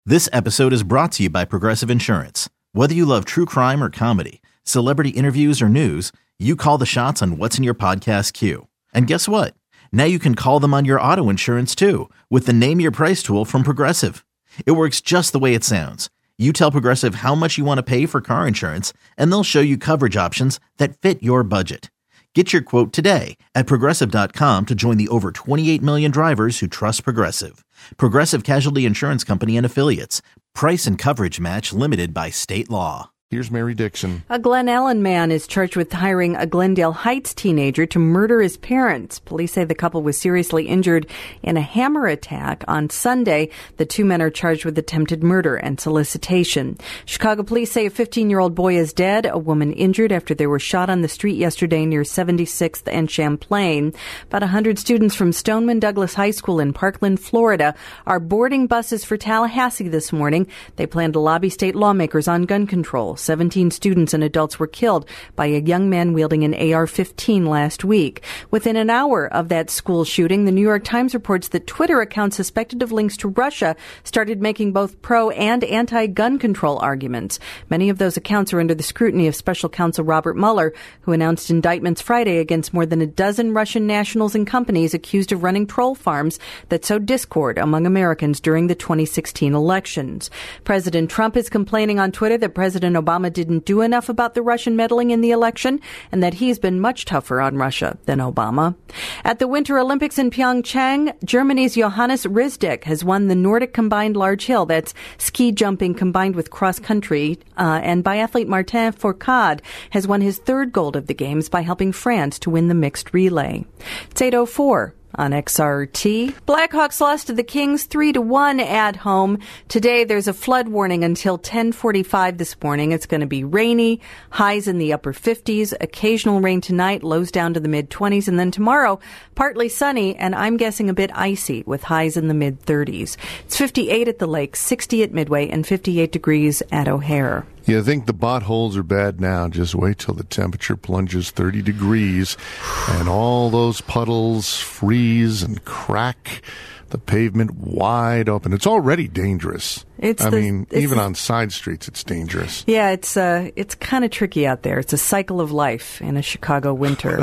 This episode is brought to you by Progressive Insurance. Whether you love true crime or comedy, celebrity interviews or news, you call the shots on what's in your podcast queue. And guess what? Now you can call them on your auto insurance too with the Name Your Price tool from Progressive. It works just the way it sounds. You tell Progressive how much you want to pay for car insurance, and they'll show you coverage options that fit your budget. Get your quote today at Progressive.com to join the over 28 million drivers who trust Progressive. Progressive Casualty Insurance Company and Affiliates. Price and coverage match limited by state law. Here's Mary Dixon. A Glen Ellen man is charged with hiring a Glendale Heights teenager to murder his parents. Police say the couple was seriously injured in a hammer attack on Sunday. The two men are charged with attempted murder and solicitation. Chicago police say a 15-year-old boy is dead, a woman injured after they were shot on the street yesterday near 76th and Champlain. About 100 students from Stoneman Douglas High School in Parkland, Florida, are boarding buses for Tallahassee this morning. They plan to lobby state lawmakers on gun control. 17 students and adults were killed by a young man wielding an AR-15 last week. Within an hour of that school shooting, the New York Times reports that Twitter accounts suspected of links to Russia started making both pro- and anti-gun control arguments. Many of those accounts are under the scrutiny of Special Counsel Robert Mueller, who announced indictments Friday against more than a dozen Russian nationals and companies accused of running troll farms that sowed discord among Americans during the 2016 elections. President Trump is complaining on Twitter that President Obama didn't do enough about the Russian meddling in the election and that he's been much tougher on Russia than Obama. At the Winter Olympics in Pyeongchang, Germany's Johannes Rizdek has won the Nordic combined large hill. That's ski jumping combined with cross country. And biathlete Martin Fourcade has won his third gold of the Games by helping France to win the mixed relay. It's 8:04. On XRT, Blackhawks lost to the Kings 3-1 at home. Today, there's a flood warning until 10:45 this morning. It's going to be rainy, highs in the upper 50s, occasional rain tonight, lows down to the mid-20s, and then tomorrow, partly sunny, and I'm guessing a bit icy with highs in the mid-30s. It's 58 at the lake, 60 at Midway, and 58 degrees at O'Hare. You think the potholes are bad now. Just wait till the temperature plunges 30 degrees and all those puddles freeze and crack. The pavement wide open. It's already dangerous. Even on side streets, it's dangerous. Yeah, it's kind of tricky out there. It's a cycle of life in a Chicago winter.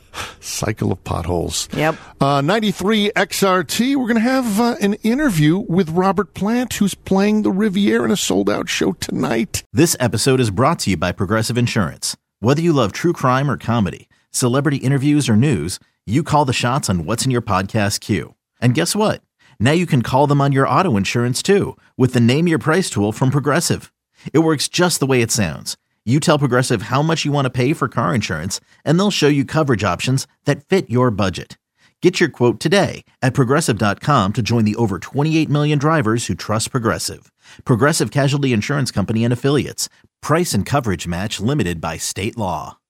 Cycle of potholes. Yep. 93 XRT, we're going to have an interview with Robert Plant, who's playing the Riviera in a sold-out show tonight. This episode is brought to you by Progressive Insurance. Whether you love true crime or comedy, celebrity interviews or news, you call the shots on what's in your podcast queue. And guess what? Now you can call them on your auto insurance too with the Name Your Price tool from Progressive. It works just the way it sounds. You tell Progressive how much you want to pay for car insurance, and they'll show you coverage options that fit your budget. Get your quote today at Progressive.com to join the over 28 million drivers who trust Progressive. Progressive Casualty Insurance Company and Affiliates. Price and coverage match limited by state law.